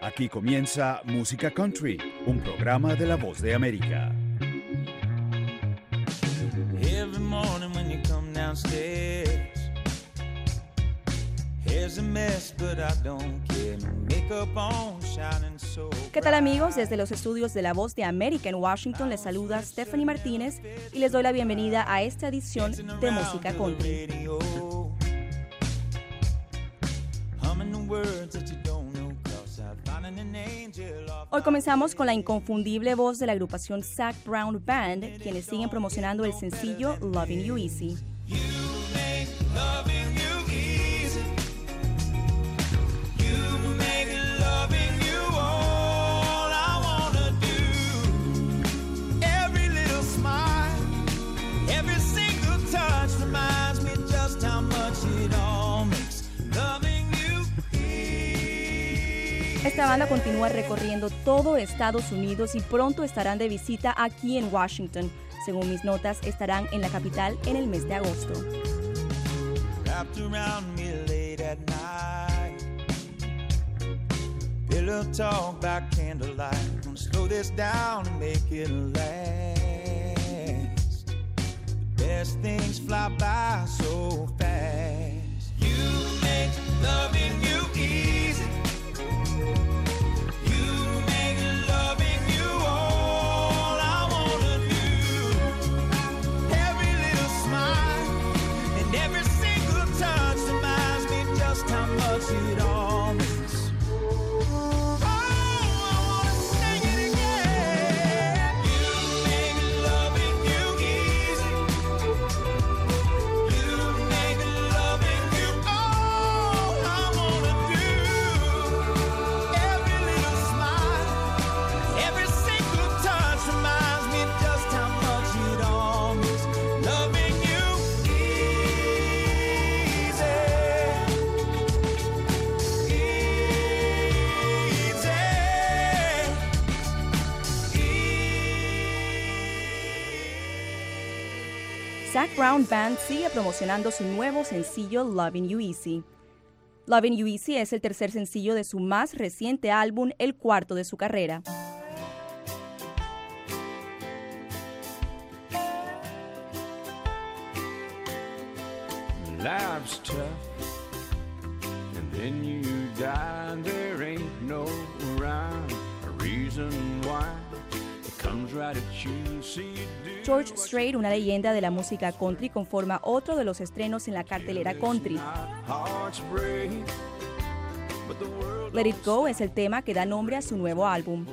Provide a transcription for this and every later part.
Aquí comienza Música Country, un programa de La Voz de América. Every morning when you come downstairs, here's a mess, but I don't care. Makeup on, shining so. ¿Qué tal, amigos? Desde los estudios de La Voz de América en Washington les saluda Stephanie Martínez y les doy la bienvenida a esta edición de Música Country. Hoy comenzamos con la inconfundible voz de la agrupación Zac Brown Band, quienes siguen promocionando el sencillo Loving You Easy. Esta banda continúa recorriendo todo Estados Unidos y pronto estarán de visita aquí en Washington. Según mis notas, estarán en la capital en el mes de agosto. Zac Brown Band sigue promocionando su nuevo sencillo Loving You Easy. Loving You Easy es el tercer sencillo de su más reciente álbum, el cuarto de su carrera. Life's tough, and then you die, and there ain't no rhyme or reason why. George Strait, una leyenda de la música country, conforma otro de los estrenos en la cartelera country. Let It Go es el tema que da nombre a su nuevo álbum.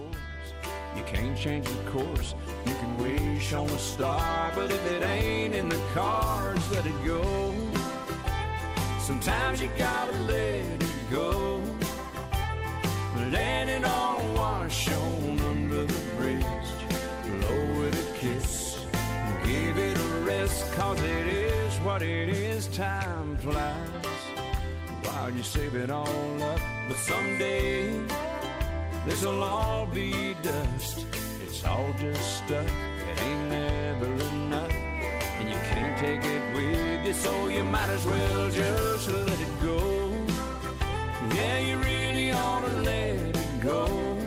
Cause it is what it is, time flies while you save it all up. But someday this'll all be dust. It's all just stuff, it ain't never enough, and you can't take it with you, so you might as well just let it go. Yeah, you really ought to let it go.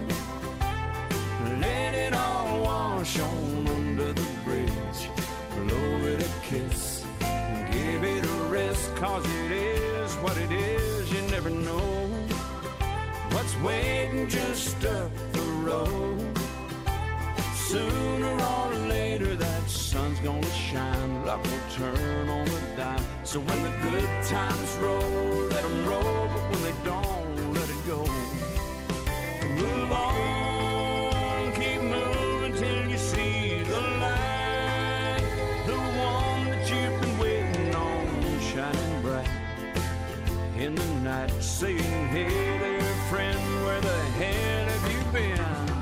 Let it all wash on under the bridge. Blow it a kiss, give it a rest, cause it is what it is, you never know what's waiting just up the road. Sooner or later that sun's gonna shine, luck will turn on the dime. So when the good times roll, let them roll, but when they don't, let it go. Move on, keep moving till you see the light, the one that you've been waiting on, shining bright in the night, saying, hey there friend, where the hell have you been?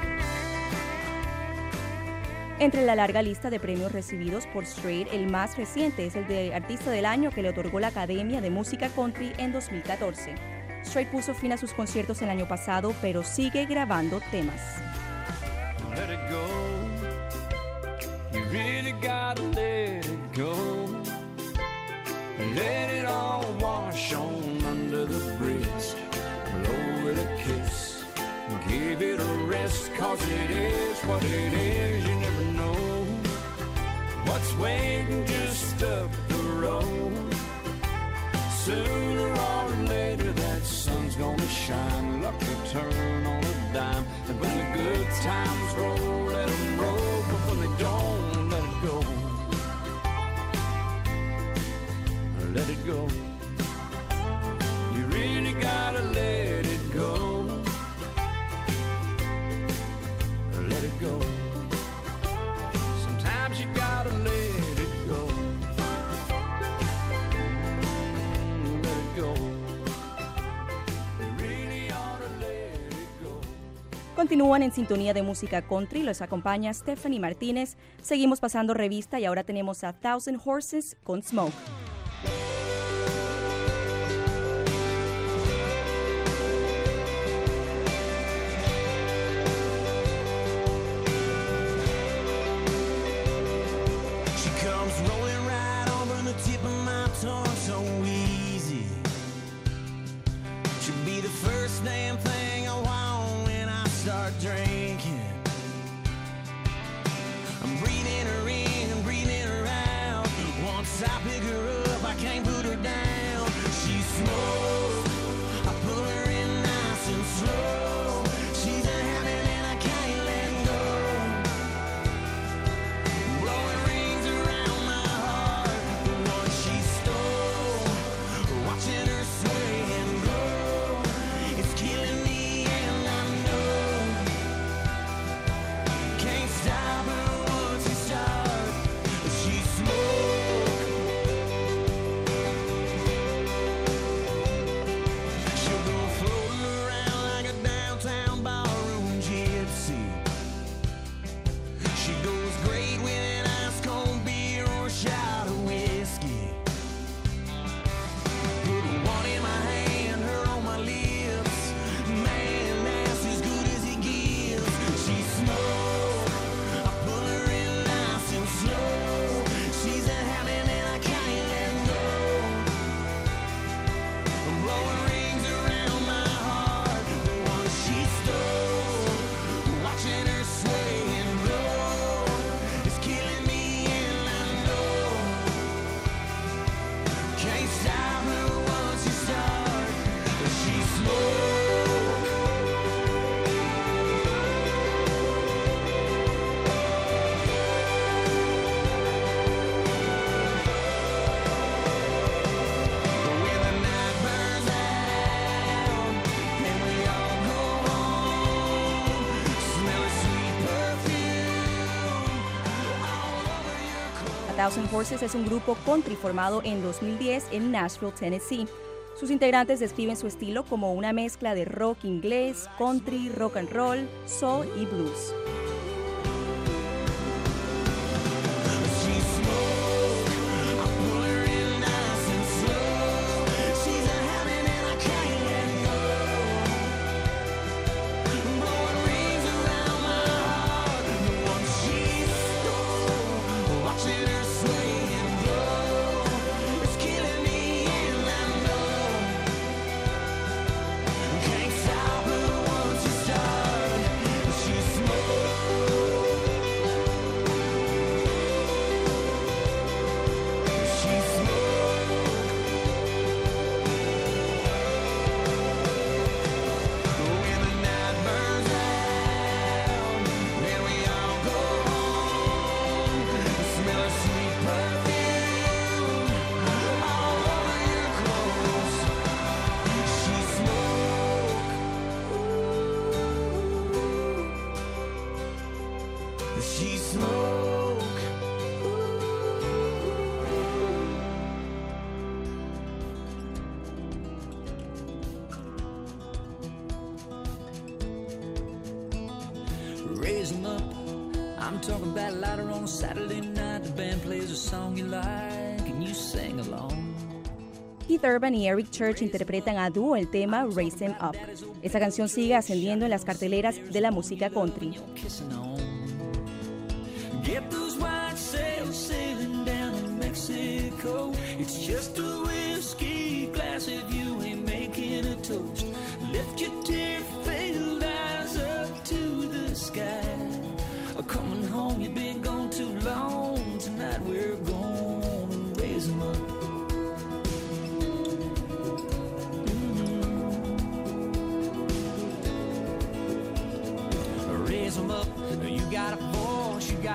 Entre la larga lista de premios recibidos por Strait, el más reciente es el de Artista del Año que le otorgó la Academia de Música Country en 2014. Strait puso fin a sus conciertos el año pasado, pero sigue grabando temas. Let it go. You really gotta let it go. Let it all wash on under the bridge. Blow it a kiss. 'cause it is what it is, you never know what's waiting just up the road. Sooner or later that sun's gonna shine, luck will turn on a dime. And when the good times roll, let them roll, but when they don't, let it go. Let it go. You really gotta let it go. Let it go. Sometimes you gotta let it go. Let it go. You really ought to let it go. Continúan en sintonía de música country, los acompaña Stephanie Martínez. Seguimos pasando revista y ahora tenemos a Thousand Horses con Smoke. Thousand Horses es un grupo country formado en 2010 en Nashville, Tennessee. Sus integrantes describen su estilo como una mezcla de rock inglés, country, rock and roll, soul y blues. Raise 'em up. I'm talking about later on a Saturday night. The band plays a song you like and you sing along. Keith Urban y Eric Church interpretan a dúo el tema Raise 'Em Up. Esta canción sigue ascendiendo en las carteleras de la música country. Get those white sails sailing down in Mexico. It's just a whiskey glass if you ain't making a toast. Lift your tear-filled eyes up to the sky.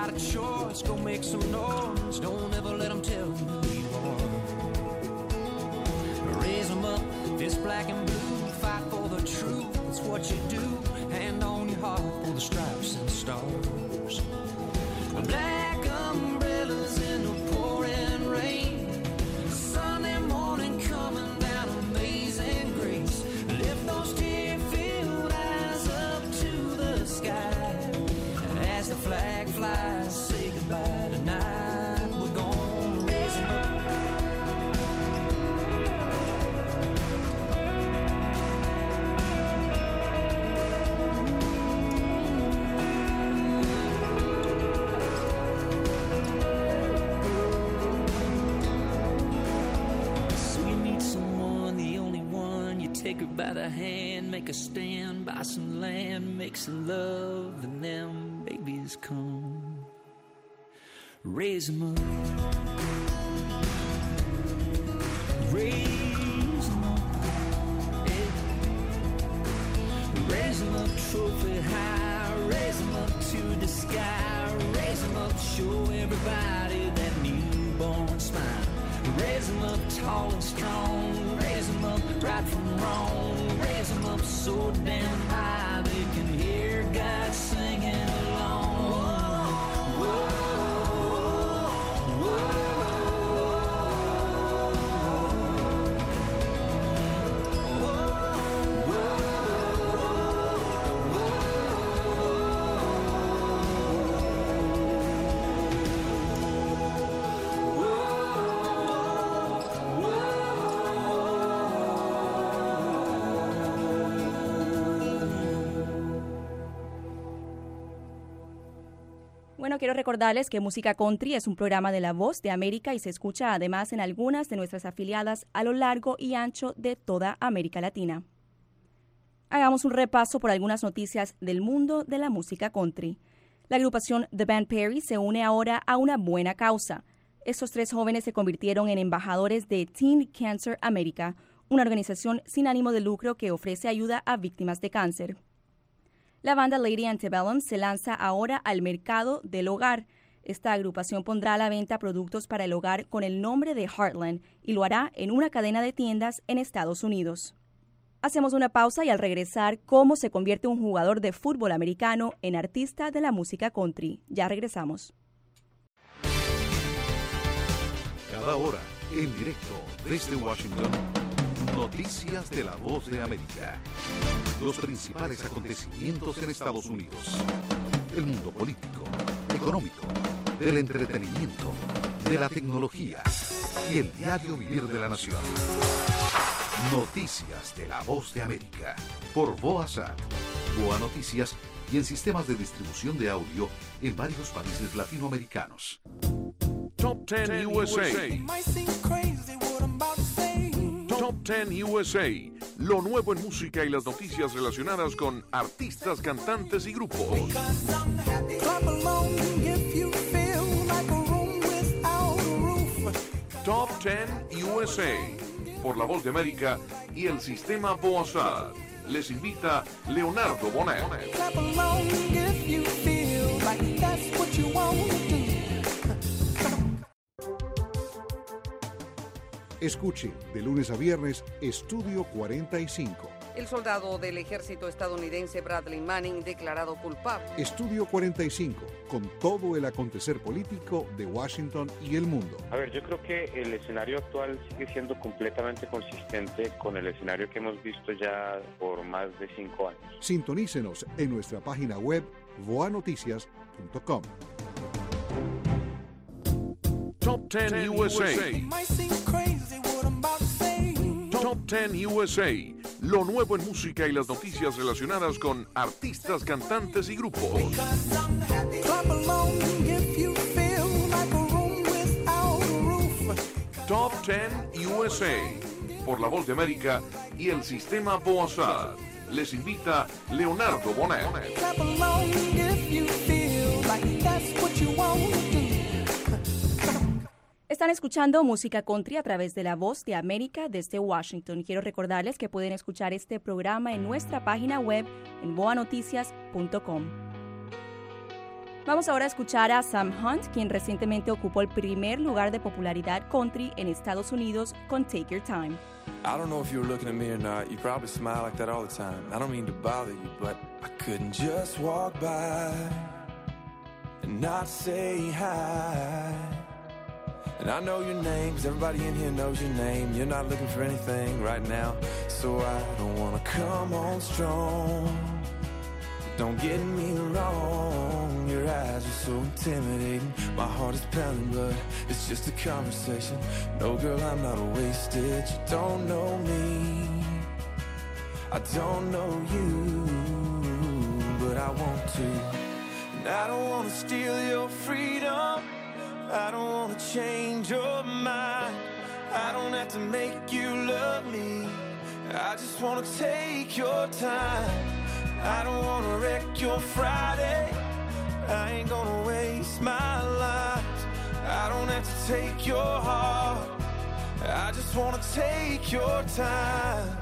got a choice, go make some noise. Don't ever let them tell you who you are. Raise them up, fist black and blue. Fight for the truth, that's what you do. Hand on your heart for the stripes and stars. Black umbrellas in the pouring rain. Sunday morning coming down, amazing grace. Lift those tear-filled eyes up to the sky. As the flag flies, say goodbye tonight. We're gonna raise them up. Take her by the hand, make her stand by some land, make some love, and them babies come. Raise them up. Raise them up. Yeah. Raise them up, trophy high. Raise them up to the sky. Raise them up, show everybody that newborn smile. Raise them up tall and strong. Raise them up right from wrong. Raise them up so damn high they can hear God singing along. Whoa, whoa, Bueno, quiero recordarles que Música Country es un programa de La Voz de América y se escucha además en algunas de nuestras afiliadas a lo largo y ancho de toda América Latina. Hagamos un repaso por algunas noticias del mundo de la música country. La agrupación The Band Perry se une ahora a una buena causa. Estos 3 jóvenes se convirtieron en embajadores de Teen Cancer America, una organización sin ánimo de lucro que ofrece ayuda a víctimas de cáncer. La banda Lady Antebellum se lanza ahora al mercado del hogar. Esta agrupación pondrá a la venta productos para el hogar con el nombre de Heartland y lo hará en una cadena de tiendas en Estados Unidos. Hacemos una pausa y al regresar, cómo se convierte un jugador de fútbol americano en artista de la música country. Ya regresamos. Cada hora, en directo desde Washington, noticias de La Voz de América. Los principales acontecimientos en Estados Unidos. El mundo político, económico, del entretenimiento, de la tecnología y el diario vivir de la nación. Noticias de La Voz de América. Por VOASAT, VOA Noticias y en sistemas de distribución de audio en varios países latinoamericanos. Top 10 USA. Top 10 USA. Lo nuevo en música y las noticias relacionadas con artistas, cantantes y grupos. Top 10 USA. Por La Voz de América y el sistema VOASAT. Les invita Leonardo Bonet. Escuche de lunes a viernes Estudio 45. El soldado del ejército estadounidense Bradley Manning declarado culpable. Estudio 45, con todo el acontecer político de Washington y el mundo. A ver, yo creo que el escenario actual sigue siendo completamente consistente con el escenario que hemos visto ya por más de 5 años. Sintonícenos en nuestra página web voanoticias.com. Top 10 USA. Top 10 USA. Lo nuevo en música y las noticias relacionadas con artistas, cantantes y grupos. Top 10 USA. Por La Voz de América y el sistema VOASAT. Les invita Leonardo Bonet. Están escuchando Música Country a través de La Voz de América desde Washington. Quiero recordarles que pueden escuchar este programa en nuestra página web en voanoticias.com. Vamos ahora a escuchar a Sam Hunt, quien recientemente ocupó el primer lugar de popularidad country en Estados Unidos con Take Your Time. I don't know if you were looking at me or not. You probably smile like that all the time. I don't mean to bother you, but I couldn't just walk by and not say hi. And I know your name, 'cause everybody in here knows your name. You're not looking for anything right now, so I don't wanna come on strong. Don't get me wrong, your eyes are so intimidating. My heart is pounding, but it's just a conversation. No, girl, I'm not wasted. You don't know me, I don't know you, but I want to. And I don't want to steal your freedom, I don't want to change your mind. I don't have to make you love me, I just want to take your time. I don't wanna wreck your Friday, I ain't gonna waste my life. I don't have to take your heart, I just wanna take your time.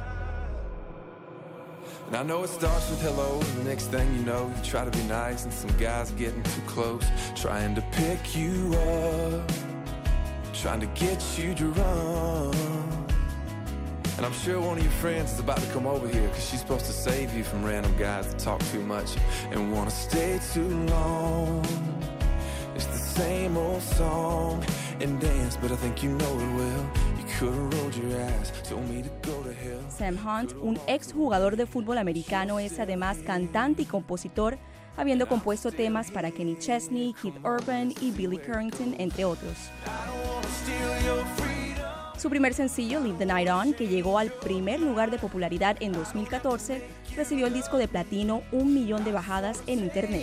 And I know it starts with hello, and the next thing you know, you try to be nice, and some guy's getting too close, trying to pick you up, trying to get you to run. And I'm sure one of your friends is about to come over here, 'cause she's supposed to save you from random guys that talk too much and wanna stay too long. It's the same old song and dance, but I think you know it well. You could've rolled your ass, told me to go to hell. Sam Hunt, un exjugador de fútbol americano, es además cantante y compositor, habiendo compuesto temas para Kenny Chesney, Keith Urban y Billy Currington, entre otros. Su primer sencillo, Leave the Night On, que llegó al primer lugar de popularidad en 2014, recibió el disco de platino, 1 millón de bajadas en internet.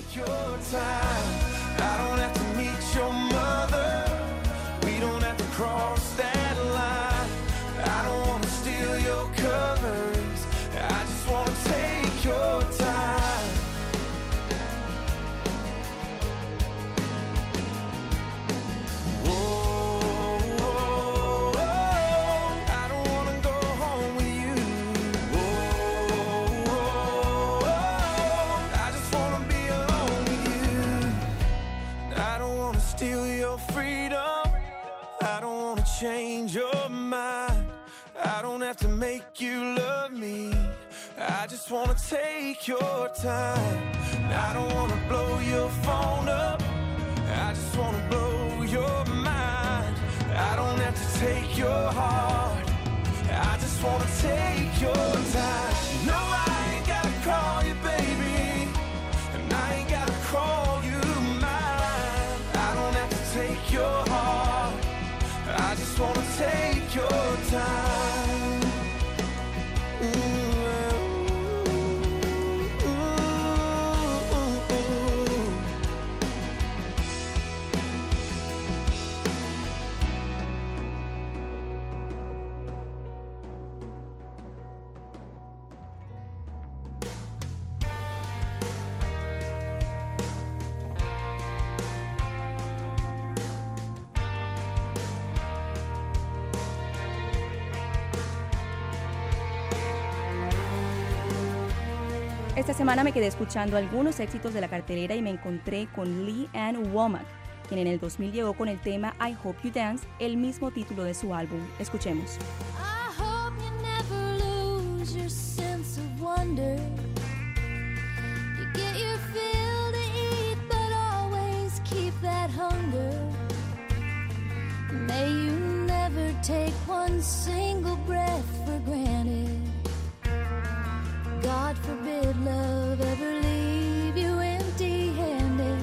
Change your mind, I don't have to make you love me, I just wanna take your time. I don't wanna blow your phone up, I just wanna blow your mind. I don't have to take your heart, I just wanna take your time. No, I ain't gotta call you baby, and I ain't gotta call you mine. I don't have to take your heart, I just wanna take your time. Esta semana me quedé escuchando algunos éxitos de la cartelera y me encontré con Lee Ann Womack, quien en el 2000 llegó con el tema I Hope You Dance, el mismo título de su álbum. Escuchemos. I hope you never lose your sense of wonder. You get your fill to eat, but always keep that hunger. May you never take one single breath for granted. God forbid love ever leave you empty-handed.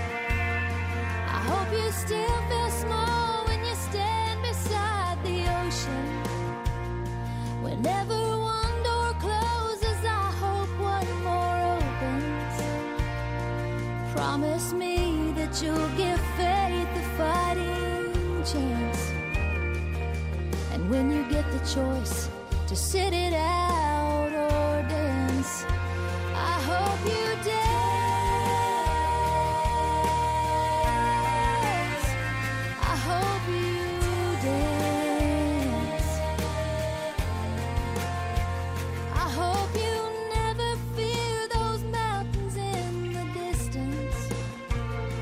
I hope you still feel small when you stand beside the ocean. Whenever one door closes, I hope one more opens. Promise me that you'll give faith a fighting chance. And when you get the choice to sit it out or dance, I hope you dance. I hope you dance. I hope you never fear those mountains in the distance.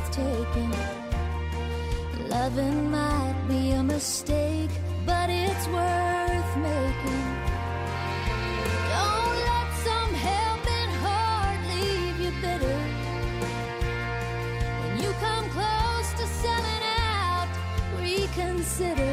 breathtaking. Loving might be a mistake, but it's worth making. Don't let some helping heart leave you bitter. When you come close to selling out, reconsider.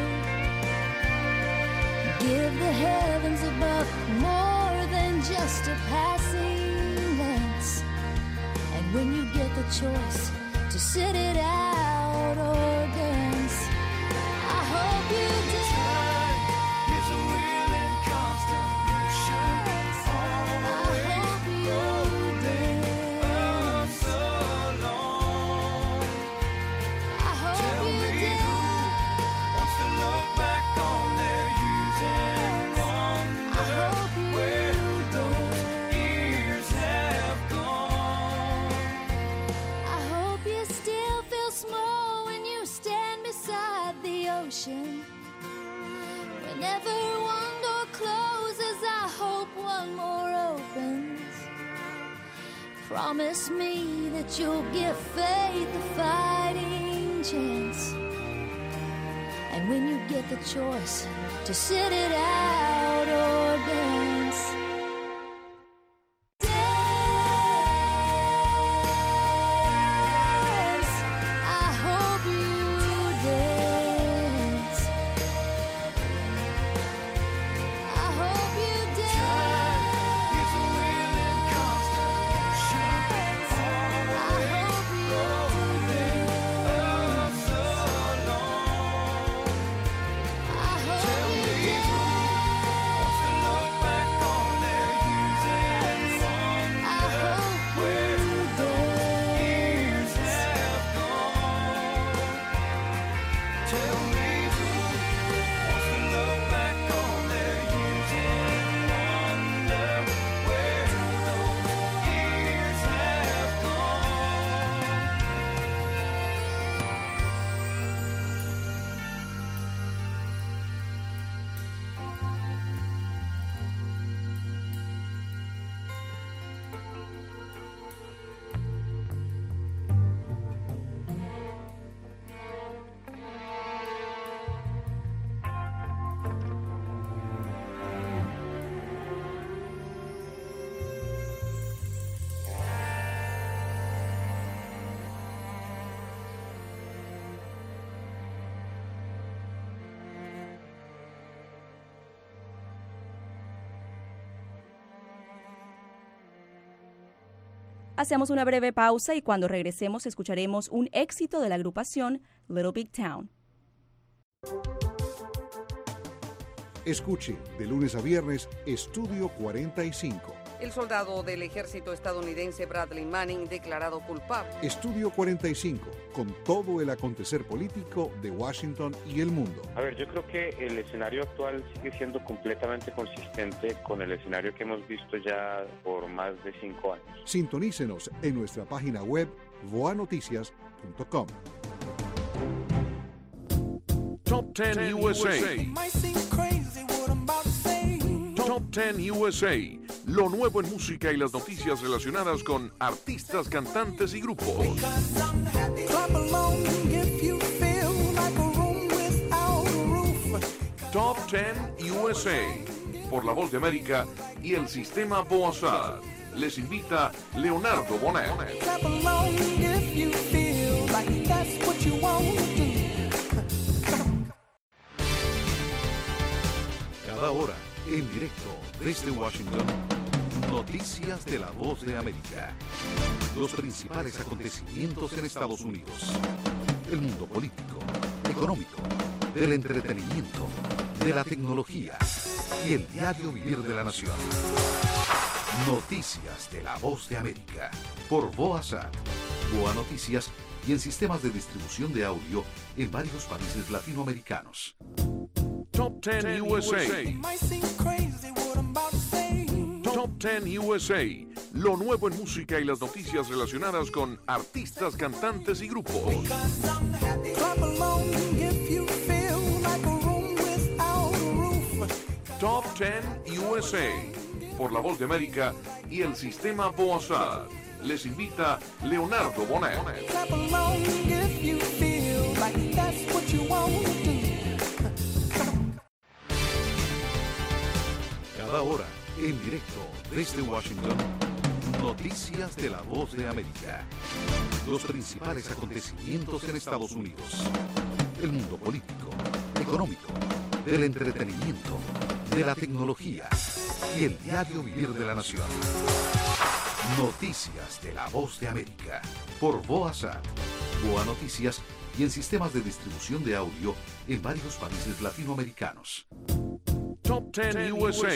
Give the heavens above more than just a passing glance. And when you get the choice to sit it out or dance, I hope you dance. It's a willing constant motion. I hope you dance. So long. I hope you dance. Wants to look back on their years and wonder where those years have gone. I hope you still feel small when you stand beside the ocean. Whenever one door closes, I hope one more opens. Promise me that you'll give faith a fighting chance. And when you get the choice to sit it out or dance, I hope you dance. I hope you dance. It's a willing constant motion. I hope you dance. So long. I hope you dance. Wants to look back on their years and wonder where those years have gone. Tell me who wants to look back on their years and wonder where those years have gone. Hacemos una breve pausa y cuando regresemos escucharemos un éxito de la agrupación Little Big Town. Escuche de lunes a viernes Estudio 45. El soldado del ejército estadounidense Bradley Manning declarado culpable. Estudio 45, con todo el acontecer político de Washington y el mundo. A ver, yo creo que el escenario actual sigue siendo completamente consistente con el escenario que hemos visto ya por más de 5 años. Sintonícenos en nuestra página web voanoticias.com. Top 10 USA. Top 10 USA. Lo nuevo en música y las noticias relacionadas con artistas, cantantes y grupos. Top 10 USA. Por La Voz de América y el Sistema Boazad. Les invita Leonardo Bonet. Cada hora, en directo desde Washington, noticias de La Voz de América. Los principales acontecimientos en Estados Unidos. El mundo político, económico, del entretenimiento, de la tecnología y el diario vivir de la nación. Noticias de La Voz de América. Por Boazad, Boa Noticias y en sistemas de distribución de audio en varios países latinoamericanos. Top 10 USA. Top 10 USA. Lo nuevo en música y las noticias relacionadas con artistas, cantantes y grupos. Top 10 USA. Por La Voz de América y el Sistema Boazad. Les invita Leonardo Bonet. Clap along if you feel like that's what you want to do. Cada hora, en directo desde Washington, noticias de la Voz de América. Los principales acontecimientos en Estados Unidos. El mundo político, económico, del entretenimiento, de la tecnología y el diario vivir de la nación. Noticias de la Voz de América por VOASAT, VOA Noticias y en sistemas de distribución de audio en varios países latinoamericanos. Top 10 USA.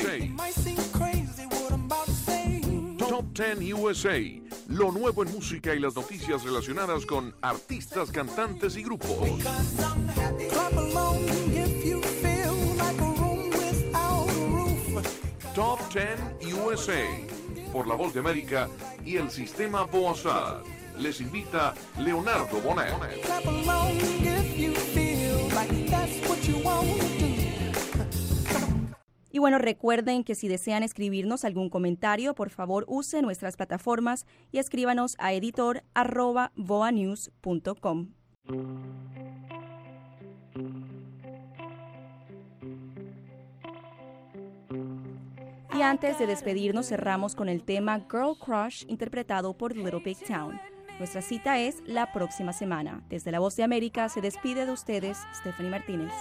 Top 10 USA. Lo nuevo en música y las noticias relacionadas con artistas, cantantes y grupos. Top 10 USA. Por la Voz de América y el sistema VOASAT. Les invita Leonardo Bonet. Clap along if you feel like that's what you want to do. Y bueno, recuerden que si desean escribirnos algún comentario, por favor use nuestras plataformas y escríbanos a editor@voanews.com. Y antes de despedirnos, cerramos con el tema Girl Crush, interpretado por Little Big Town. Nuestra cita es la próxima semana. Desde La Voz de América se despide de ustedes Stephanie Martínez.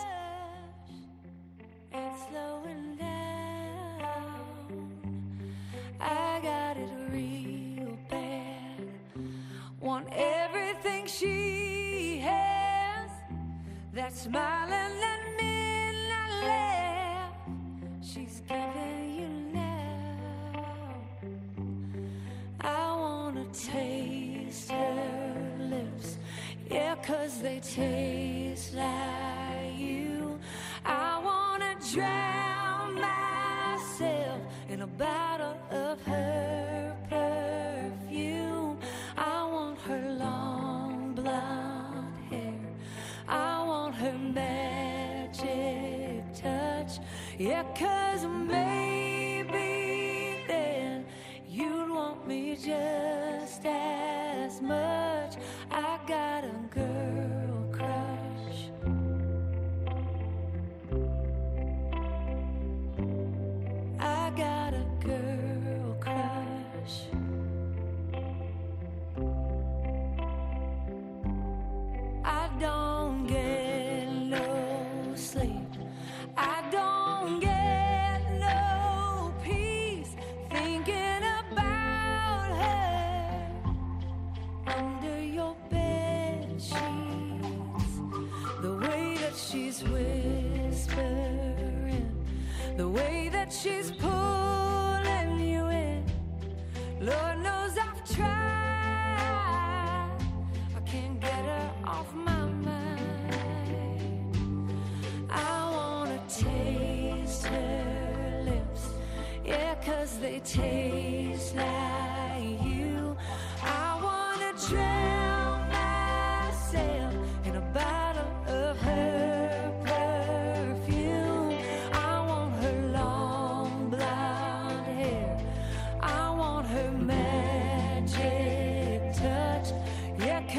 I got it real bad. Want everything she has. That smile and that midnight laugh she's giving you now. I wanna taste her lips, yeah, 'cause they taste like you. I wanna drown myself in a bottle of her perfume. I want her long blonde hair. I want her magic touch. Yeah, 'cause maybe then you'd want me just as much. I got a girl crush. I got a girl crush. I don't get no sleep. I don't get no peace thinking about her under your bed sheets. The way that she's whispering, the way that she's pulling you in. Lord knows I've tried. I can't get her off my mind. I wanna taste her lips, yeah, 'cause they taste like you. I wanna drown myself in a bottle of her perfume. I want her long blonde hair. I want her magic touch, yeah.